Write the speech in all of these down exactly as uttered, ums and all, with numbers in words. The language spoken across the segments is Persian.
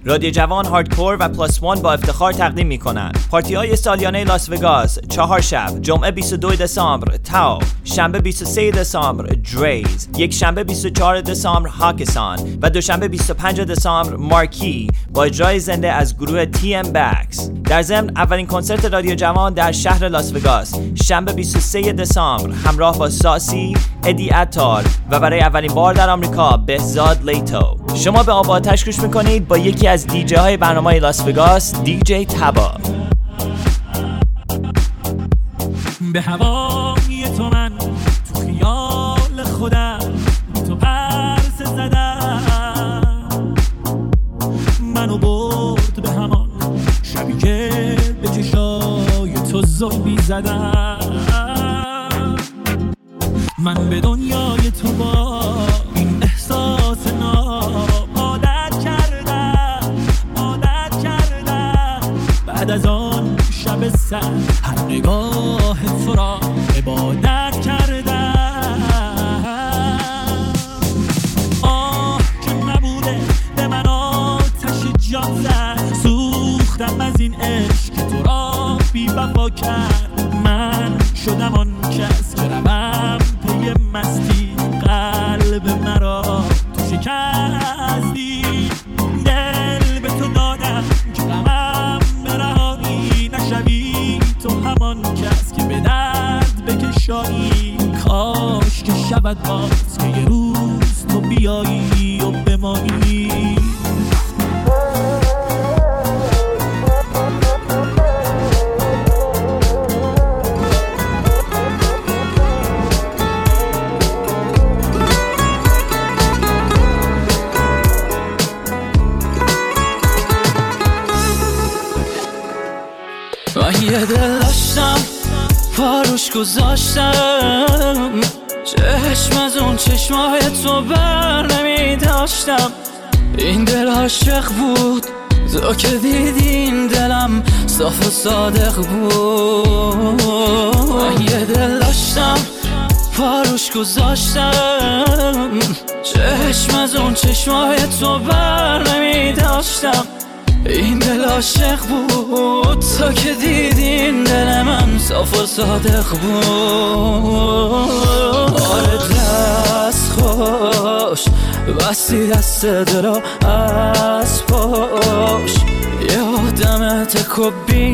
رادیو جوان هاردکور و پلاس وان با افتخار تقدیم می‌کنند. پارتی‌های سالیانه لاس وگاس، چهار شب، جمعه بیست و دوم دسامبر تاو، شنبه بیست و سوم دسامبر دریز، یک شنبه بیست و چهارم دسامبر هاکسان و دوشنبه بیست و پنجم دسامبر مارکی با اجرای زنده از گروه تی ام بکس. در ضمن اولین کنسرت رادیو جوان در شهر لاس وگاس شنبه بیست و سوم دسامبر همراه با ساسی، ادی عطار و برای اولین بار در آمریکا بهزاد لیتو. شما به آب آتش گوش میکنید با یکی از دیجی های برنامه لاس وگاس، دیجی تبا. به هوای تو من تو خیال خودم تو پرسه زدم، منو برد به همان شبی که به چشای تو زلبی زدم. من به دنیای تو با این احساس ناب عادت کردم عادت کردم. بعد از آن شب سر هر نگاه تو را عبادت کردم. آه که نبوده به من آتش جان زد، سوختم از این عشق که تو را بی وفا کرد. من شدم آن کس که روم پی مستی، قلب مرا تو شکستی. دل به تو دادم که غمم برهانی نشوی، تو همان کس که به درد بکشایی. کاش که شود باز که یه روز تو بیایی و بمانی. یه دل داشتم پاروش گذاشتم، چشم از اون چشمای تو بر نمی داشتم. این دل عاشق بود تو که دیدین دلم صاف و صادق بود. یه دل داشتم پاروش گذاشتم، چشم از اون چشمای تو بر نمی داشتم. این دل عاشق بود تا که دیدین دل من صاف و صادق بود. آره دست خوش بستی دست دلو از پاش، یه آدم تکو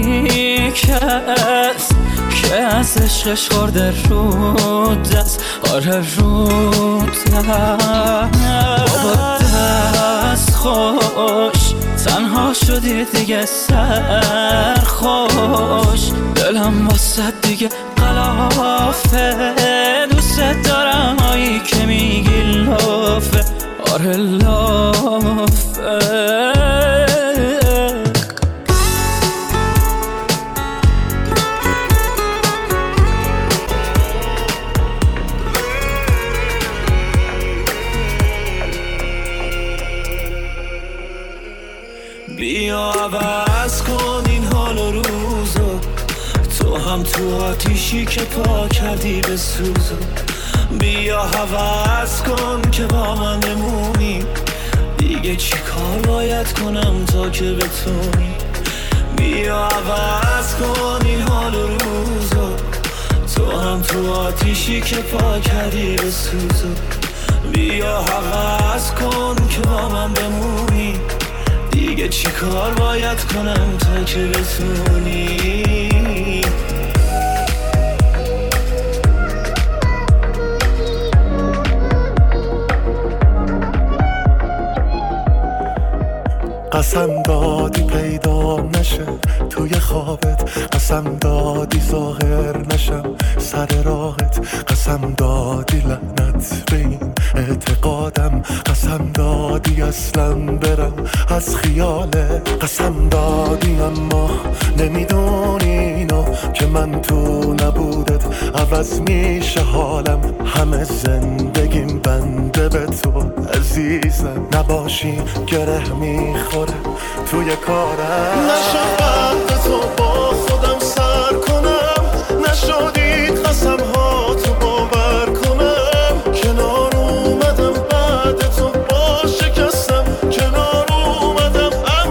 بیکس که از عشقش خورده رو دست. آره رو دست بابا دست خوش، تنها شدی دیگه سرخوش. دلم واسه دیگه قلافه، دوست دارم هایی که میگی لافه. آره لافه. بیا عوض کن این حال و روزو، تو هم تو آتیشی که پا کردی به سوزو. بیا عوض کن که با من نمونی، دیگه چی کار باید کنم تا که بتونی. بیا عوض کن این حال و روزو، تو هم تو آتیشی که پا کردی به سوزو. بیا عوض کن که با من بمونی، دیگه چی کار باید کنم تا که بتونی. قسم دادی پیدا نشه توی خوابت، قسم دادی ظاهر نشم سر راهت، قسم دادی لعنت به این اعتقادم، قسم دادی اصلا برم از خیالت، قسم دادی اما نمیدونی اینو که من تو نبودت عوض میشه حالم. همه زندگیم بنده به تو عزیزم، نباشی گره میخوره توی کارم. نشد بعد تو با خودم سر کنم، نشدید قسم ها تو باور کنم. کنار اومدم بعد تو با شکستم، کنار اومدم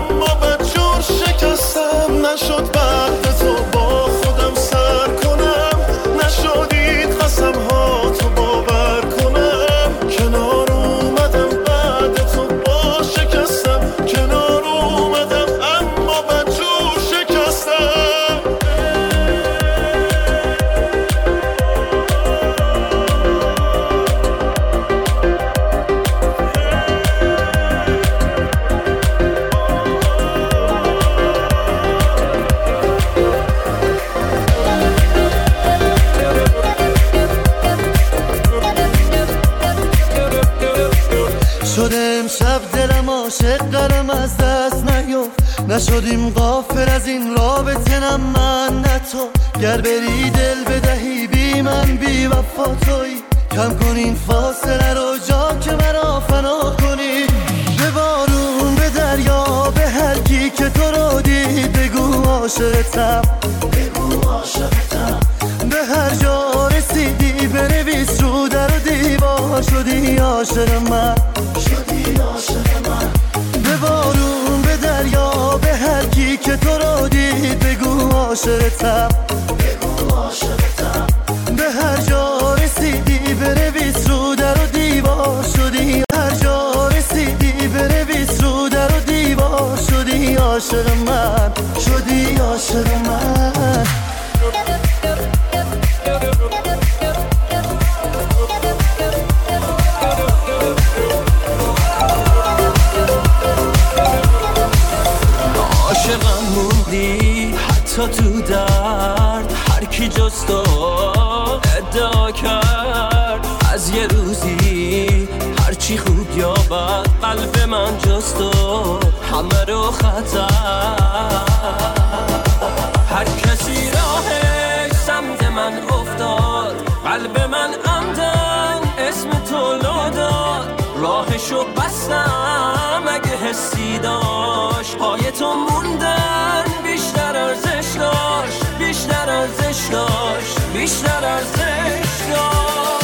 از دست نیفت، نشدیم غافل از این رابطه، نه من نه تو. گر بری دل بدهی بی من بی وفا تویی، کم کن این فاصله رو جا که مرا فنا کنی. به بارون به دریا به هر کی که تو رو دید بگو عاشقتم، بگو عاشقتم. به هر جا رسیدی بنویس رو در و دیوار شدی عاشق من، شدی عاشق من. به بارون به دریا به هر کی که تو رو دید بگو عاشقتم، بگو عاشقتم. به هر جا رسیدی بنویس رو در و دیوار شدی، هر جا رسیدی بنویس رو در و دیوار شدی عاشق من، شدی عاشق من. عاشقم موندی حتی تو درد، هر کی جز تو ادعا کرد از یه روزی هرچی خوب یا بد قلب من جز تو همه رو خطر. هر کسی راهش سمت من افتاد، قلب من عمدن اسم تو لو داد. راهشو بستم اگه حسی داشت، پای تو موندن بیشتر ارزش داشت، بیشتر ارزش داشت، بیشتر ارزش داشت.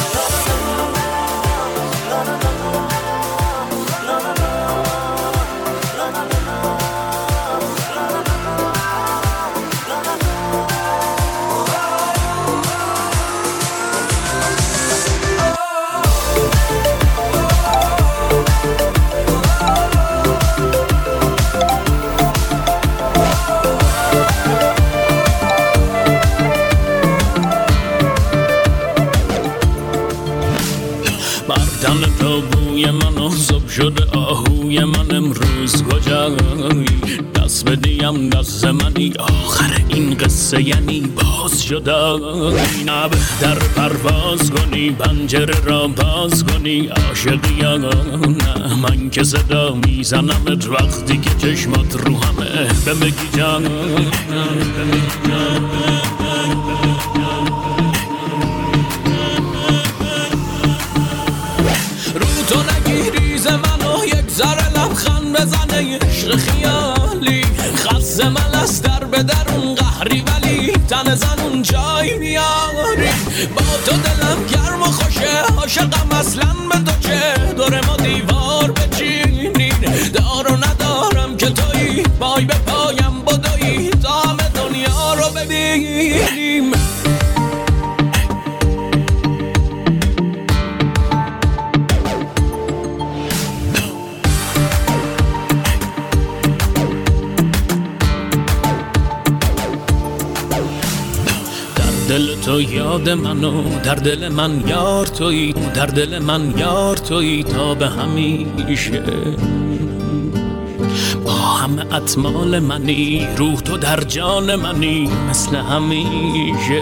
تن تو بوی من و زب شده آهوی من امروز کجایی؟ دست بدیم دست منی آخر این قصه یعنی باز شده. نه بهتر پرواز کنی پنجره را باز کنی عاشقی یا نه؟ من که صدا میزنمت وقتی که چشمات رو همه بمگی جان. تو نگیری ز منو یک ذره لبخند بزنه عشق خیالی، خز ملس در به درون قهری ولی تن زنون جای میاری. با تو دلم گرم و خوشه عاشقم اصلا به تو چه، دور ما دیوار بچینین دار و ندارم که تویی، پای به پایم بدویی تا همه دنیا رو ببینیم. دل تو یاد منو در دل من یار تویی، در دل من یار تویی تا به همیشه. با همه اطمال منی روح تو در جان منی مثل همیشه.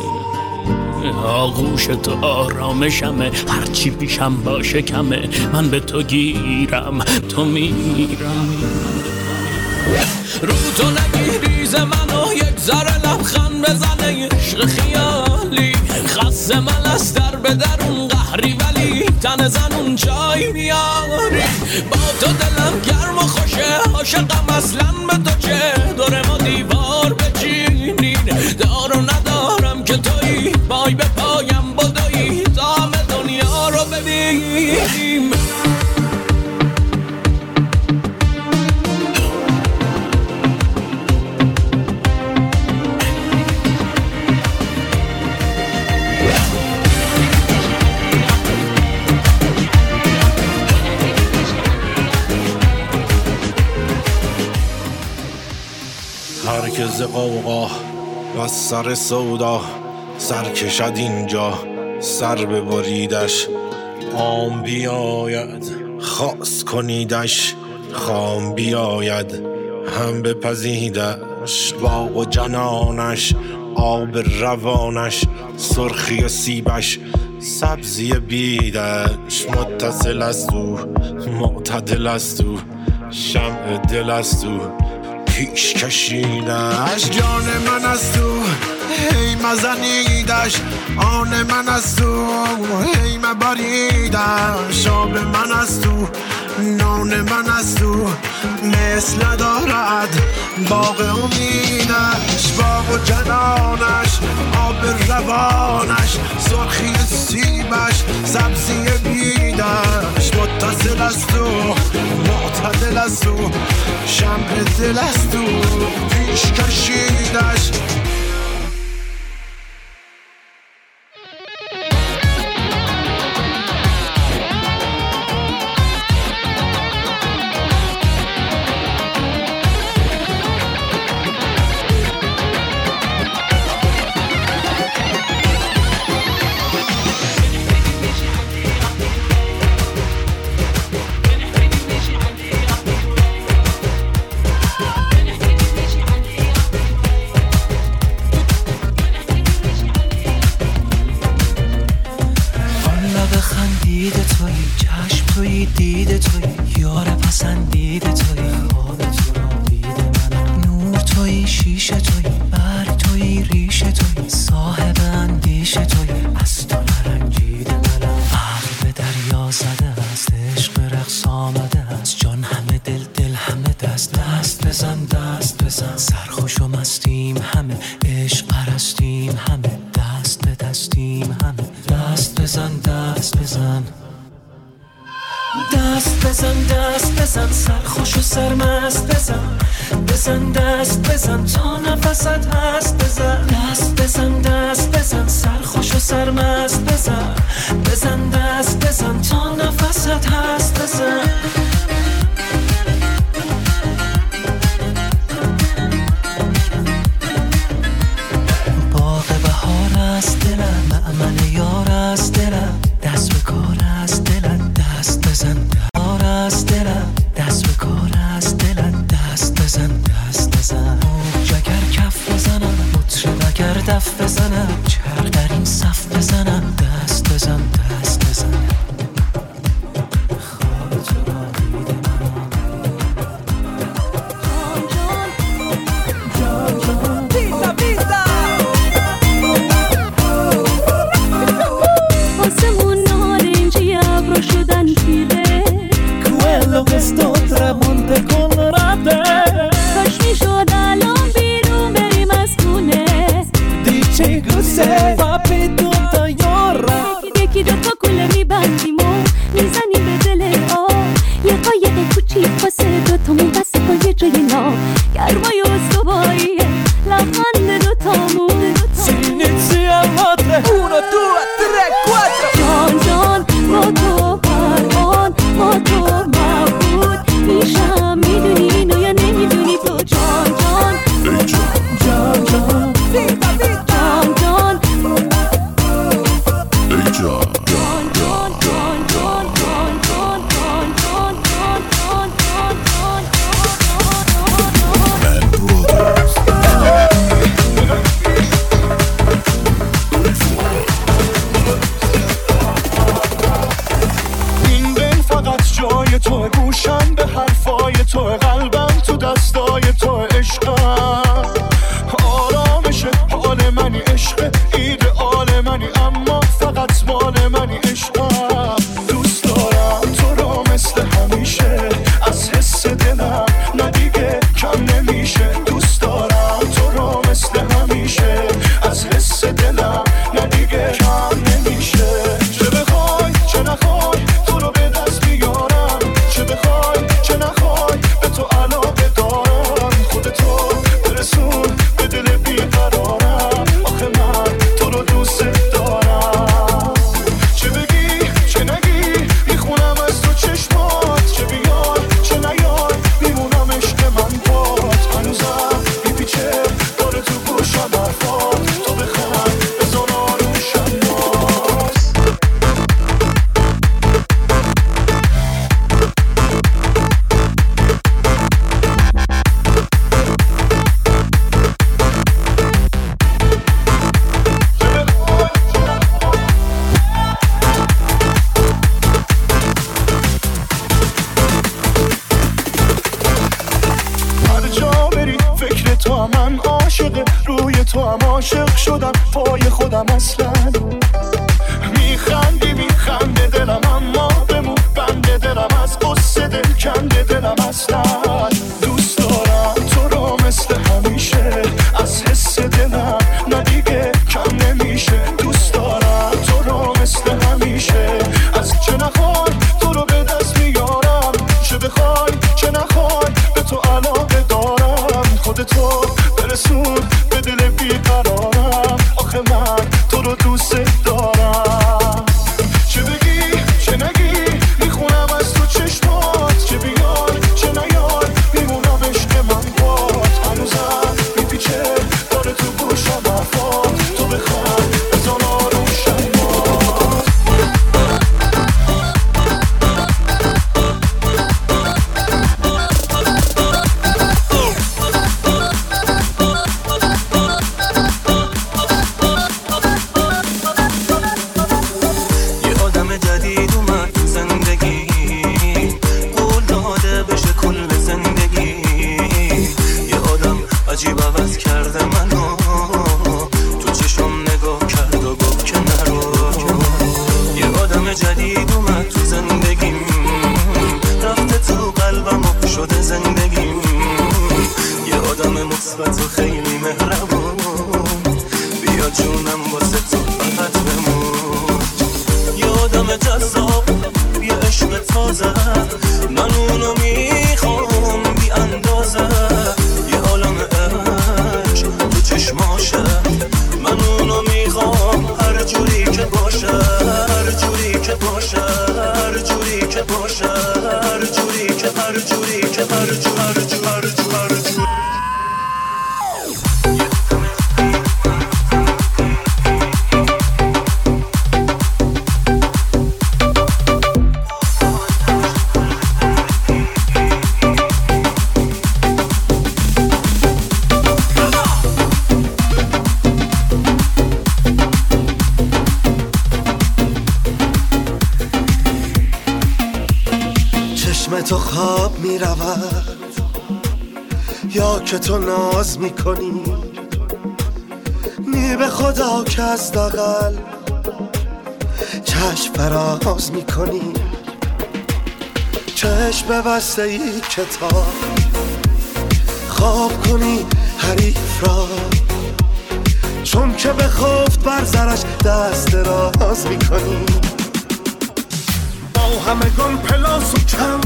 آغوش تو آرامشمه هرچی پیشم باشه کمه، من به تو گیرم تو میرم. رو تو نگیری ز منو یک ذره لبخند بزنه عشق خیالی، خز ملس در به درون قهری ولی تن زنون جای میاری. با تو دلم گرم و خوشه عاشقم اصلا به تو چه، دور ما دیوار بچینین دار و ندارم که تویی، پای به پایم بدویی تا همه دنیا رو ببینیم. هرکز قوقا و سر سودا سر کشد اینجا سر ببریدش، عام بیاید خاص کنیدش، خام بیاید هم بپزیدش. باغ و جنانش آب روانش سرخی سیبش سبزی بیدش، متصل است او معتدل است او شمع دل از تو پیش کشیدش. جان من از تو هی مزنیدش، آن من از تو هی مبریدش. آب من از تو نان من از تو مثل دارد باغ امیدش. باغ و جنانش آب روانش سرخی سیبش سبزی بیدش. متصل از تو معتدل از تو شمع دل از تو پیش کشیدش. چه بخوای چه نخوای به تو علاقه دارم. هم من عاشق روی تو هم عاشق شدم پای خودم اصلا میخندی میخنده دلم اما بمون بنده دلم از قصه دل کنده دلم اصلا دوست دارم تو رو مثل همیشه از حس دلم نه دیگه کم نمیشه دوست دارم تو رو مثل همیشه از چه نخوای تو رو به دست میارم چه بخوای چه نخوای به تو علاقه دارم خودتو برسون به دل بیقرارم آخه من تو رو دوست دارم چه بگی چه نگی میخونم از تو چشمات چه بیای چه نیای میمونم عشق من باد هنوزم میپیچه داره تو گوشم حرفات تو بخوای بزن آروم شمات یه آدم جدید اومد تو زندگی قول داده بشه کل زندگی یه آدم عجیب عوض کرده منو تو چشم نگاه کرد و گفت که نرو یه آدم جدید اومد تو زندگی رفته تو قلبم و شده زندگی یه آدم مثبت و خیلی مهربون بیا جونم واسه تو فقط بمون یه آدم جذاب یه عشق تازه من اونو میخوام بی اندازه یه عالم عشق تو چشماشه من اونو میخوام هر جوری که باشه هر جوری که باشه هر جوری که باشه هر جوری که هر جوری که هر جوری هر جوری هر جوری هر جوری چشم تو خواب می رود یا که تو ناز می کنی نی به خدا که از داغل چشم فراز می کنی چشم بسته ای کتاب خواب کنی حریف را چون که به خفت بر زرش دست راز می کنی با همگان پلاس و کم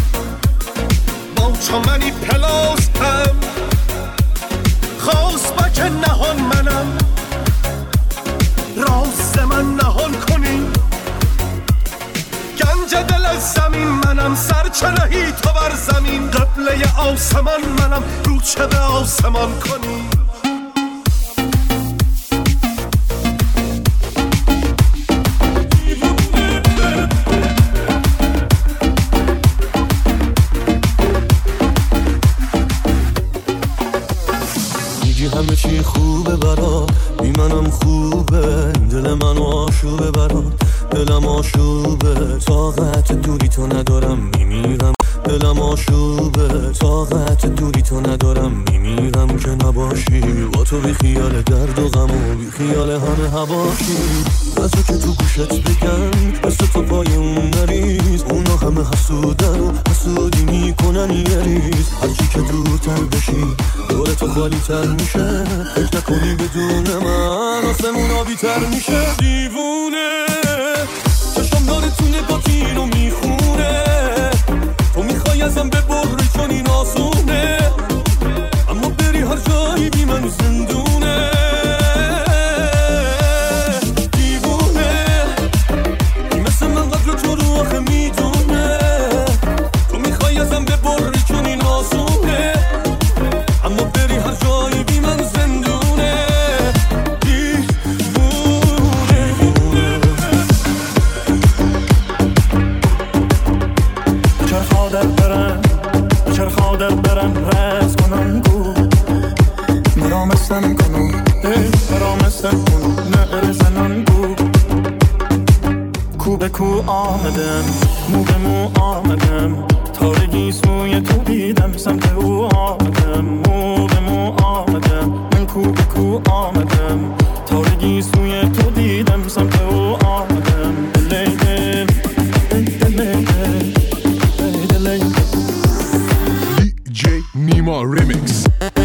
با چمنی پلاس هم خواست با که نهان منم راست من نهان کنی گنج دل از زمین منم سرچنهی تو بر زمین قبله آسمان منم رو چه به آسمان کنی همه چی خوبه برات بی منم خوبه دل منو آشوبه برات دلم آشوبه طاقت دوری تو ندارم میمیرم دلم آشوبه طاقت دوری تو ندارم میمیرم که نباشی با تو بی خیال درد و غم و بی خیال همه هواشی بسه که تو گوشت بگن بسه تو پای اون نریز اونا همه حسودن و حسودی میکنن یه ریز هرچی که دورتر بشی دور تو خالی تر میشه فکر نکنی بدون من آسمون آبی تر میشه دیوونه چشم داره تو نگاتی رو میخونه تو میخوای ازم ببری چون این آسونه اما بری هر جایی بی من زندونه دیوونه مثل من قدر تو رو آخه میدونه تو میخوای ازم ببری چون این آسونه اما بری هر جایی بی من زندونه دیوونه چرخ عادت برن چرخ عادت برن رز کنن گو مرامستن کنو مرامستن کنو نه زنن گو کو به کو آمدم مو به مو آمدم تارگی سوی تو دیدم سمت او آمدم مو به مو آمدم او آمدم، تارگی سوی تو دیدم، سمت او آمدم. دل دل دل دل دل دی جی نیما ریمیکس.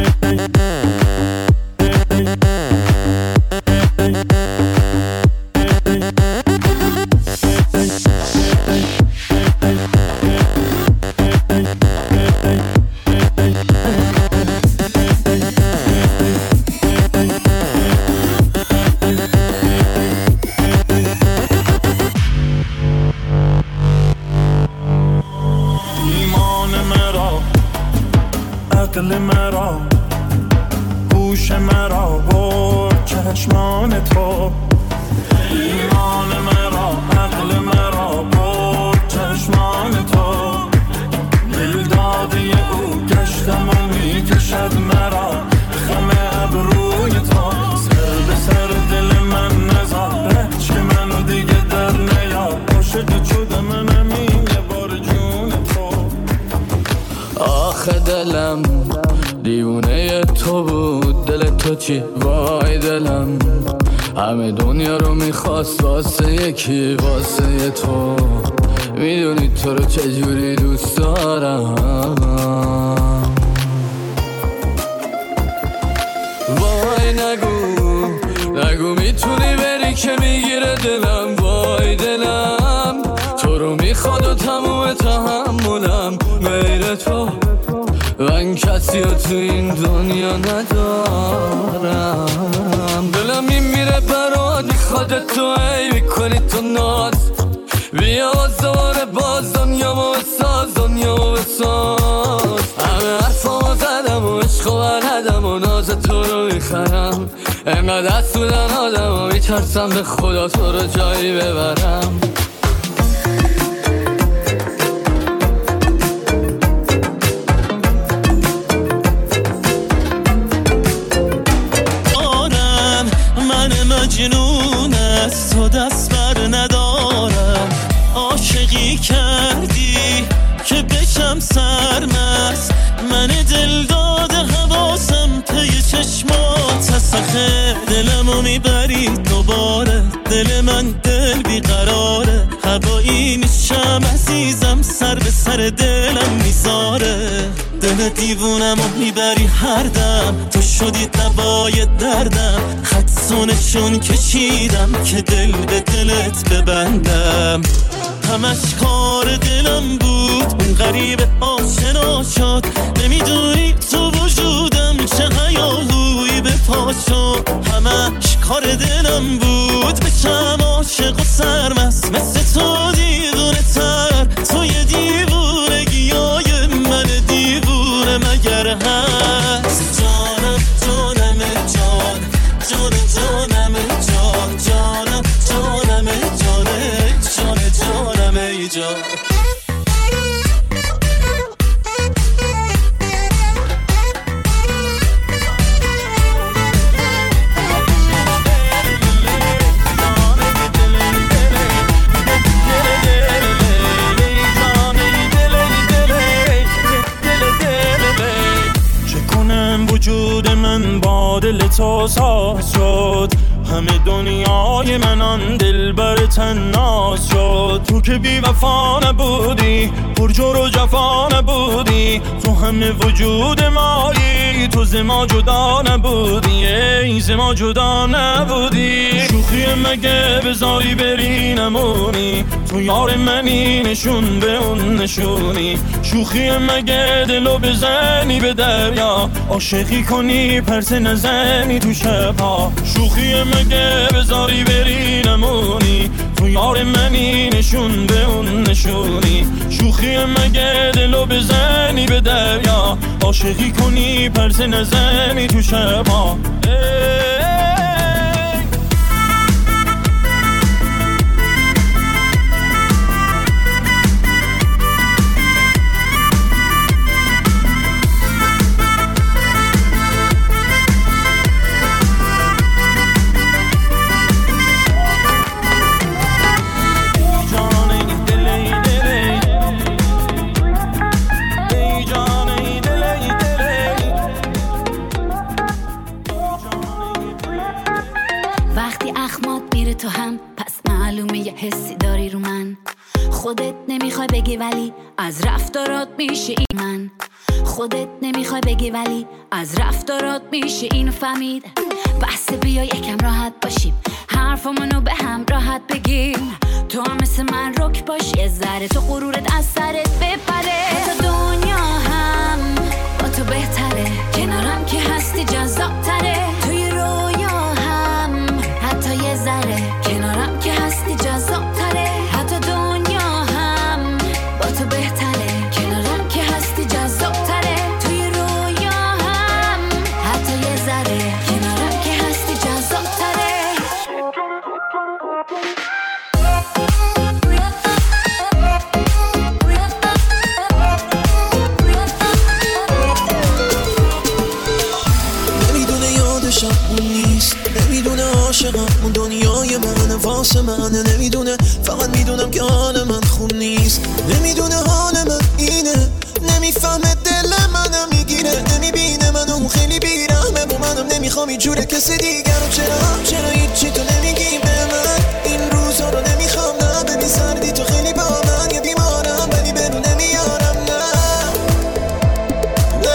دل مرا گوش مرا برد چشمان تو، ایمان مرا عقل مرا برد چشمان تو، دل داده او گشتم و میکشد مرا خم ابروی تو، سر به سر دل من نزار که منو دیگه در نیار، عاشق شده منم این یه بار جون تو. آخه دلم دیوونه تو بود، دل تو چی وای دلم، همه دنیا رو میخواست واسه یکی واسه تو، میدونی تو رو چجوری دوست دارم. وای نگو نگو میتونی بری که میگیره دلم، وای دلم تو رو میخواد و تموم تحملم غیر تو، من کسی رو تو این دنیا ندارم. دلم میمیره برات میخواد تو ای میکنی تو ناز، بیا دوباره باز دنیامو بساز دنیامو بساز، همه حرفامو زدم و عشق و بلدم و ناز تو رو میخرم، انقدر دست بودن آدم و میترسم به خدا تو رو جایی ببرم. مجنون است تو دست بر ندارم، عاشقی کردی که بشم سرمست، من دل داده حواسم پی چشمات، تسخه دلمو میبری دوباره، دل من دل بیقراره، هوایی نیشم عزیزم سر به سر دلم میذاره، دل دیوونمو میبری هر دم، تو شدی دوای دردم، خدسونشون کشیدم که دل به دلت ببندم، همش کار دلم بود اون غریب آشنا شد، نمیدونی تو وجودم چه هیاهویی به پا شد، همش کار دلم بود بشم عاشق و سرمست، مثل تو دیوونه تر، تو یه دیوونگیای من دیوونه مگر هست، جانم جانم جان جان جانم جان جانم جانم جان جان جانم ای جان. وجود من با دل تو ساز شد، همه دنیای من آن دل بر تناز شد، تو که بی وفا نبودی پرجور و جفا نبودی، تو همه وجود مایی، تو ز ما جدا نبودی، ای ز ما جدا نبودی، شوخی مگه بذاری بری نمونی، تو یار منی نشون به اون نشونی، شوخی مگه دلو بزنی به دریا، عاشقی کنی پرسه نزنی تو شبها، شوخی مگه بذاری بری نمونی، تو یار منی نشون به اون نشونی، شوخی مگه دلو بزنی به دریا، عاشقی کنی پرسه نزنی تو شبها. تو هم، پس معلومه یه حسی داری رو من. خودت نمیخوای بگی ولی از رفتارات میشه این من. خودت نمیخوای بگی ولی از رفتارات میشه اینو فهمید. بحث بیا یکم راحت باشیم، حرفمونو به هم راحت بگیم. تو هم مثل من رک باش، یه ذره تو غرورت از سرت بپره. حتی دنیا هم با تو بهتره، کنارم که هستی جذاب تره. توی رویا هم حتی یه ذره، کنارم که هستی جذاب تره. حتی دنیا هم با تو بهتره، کنارم که هستی جذاب تره. توی رویا هم حتی یه ذره، کنارم که هستی جذاب تره. نمیدونه یادشم اون نیست، نمیدونه عاشقم اون دنیای منه واسه منه. نمیدونه فقط میدونم که حال من خون نیست. نمیدونه حال من اینه، نمیفهمه دل منم میگیره. نمیبینه منو اون خیلی بیرحمه با منم، نمیخوام این جوره کسی دیگر رو. چرا چرا هیچی تو نمیگی به من این روزا رو؟ نمیخوام نه ببین سردی تو خیلی با من. یه بیمارم ولی برو نمیارم نه نه.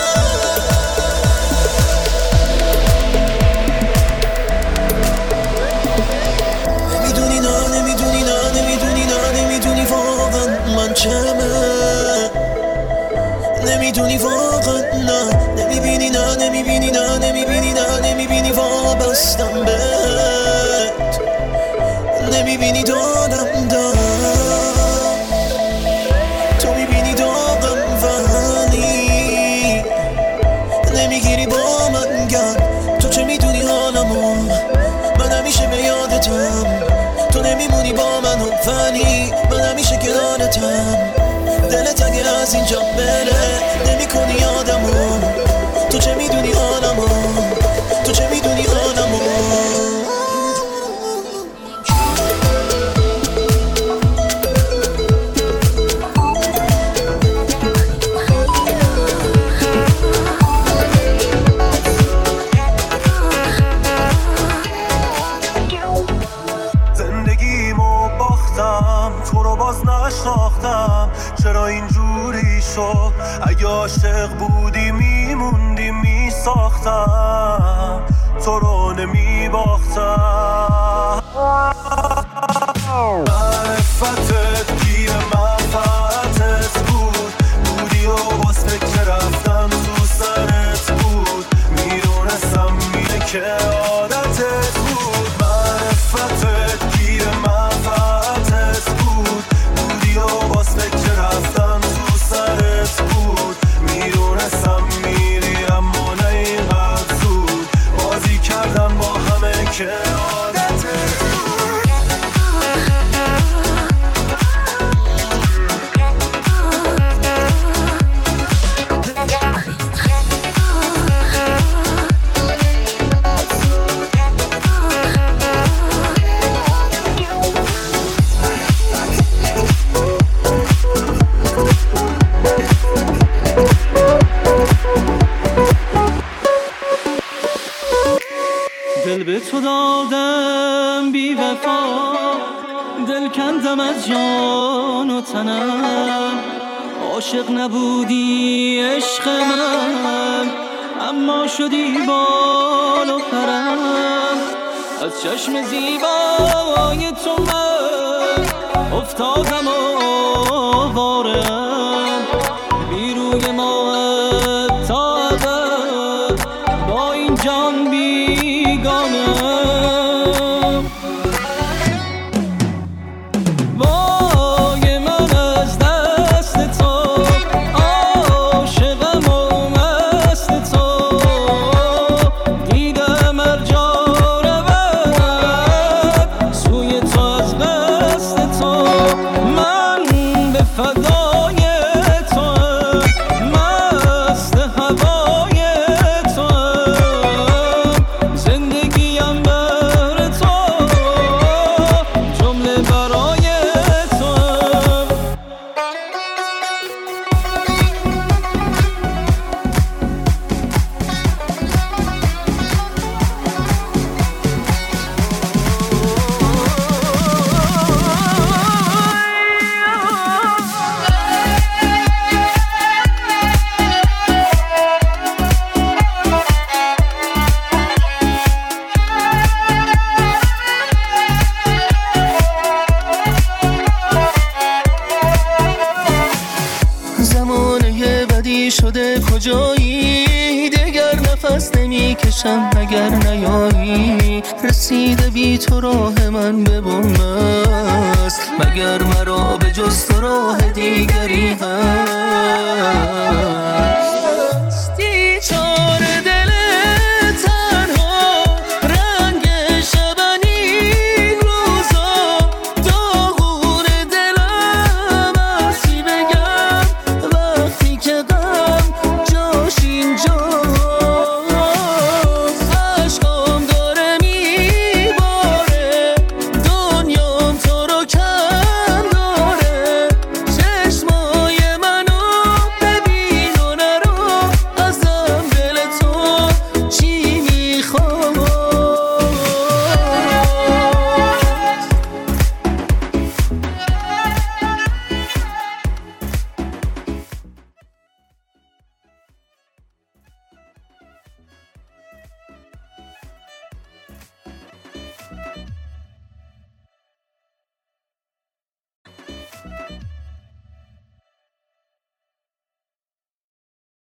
نمیدونی نه نمیدونی نه نمیدونی نه نمیدونی واقعا من چمه. نمیدونی واقعا نه نمیبینی نه نمیبینی نه نمیبینی نه نمیبینی وابستم بهت. نمیبینی دادم داد، تو میبینی داغم ولی نمیگیری با من گرد. تو چه میدونی حالمو، من همیشه به یادتم. تو نمیمونی با منو ولی من همیشه کنارتم. دلت اگه از اینجا بره نمی کنی یادمو. تو چه میدونی حالمو، تو چه میدونی حالمو. زندگیمو باختم، تو رو باز نشناختم. چرا اینجوری شد؟ اگه عاشق بودی میموندی میساختم، تو رو نمیباختم. معرفتت گیر منفعتت بود، بودی و باز فکر رفتم تو سرت بود. میدونستم میره که عادتت بود. معرفتت گیر منفعتت بود، بودی و باز فکر رفتم تو سرت بود. میدونستم میری اما نه اینقدر زود. بازی کردم با همه که عادتت بود. دل به تو دادم بی وفا، دل کندم از جان و تنم. عاشق نبودی عشق من، اما شدی بال و پرم. از چشم زیبای تو من افتادم آوارم. بی روی ماه تا ابد با این جان بیگانم. وای من از دست تو، عاشقم و مست تو. دیدم هر جا رود سوی تو از قصد تو. من به فدای جدایی دگر نفس نمی کشم اگر نیایی. رسیده بی تو راه من به بوم است، مگر مرا به جز تو راه دیگری هست؟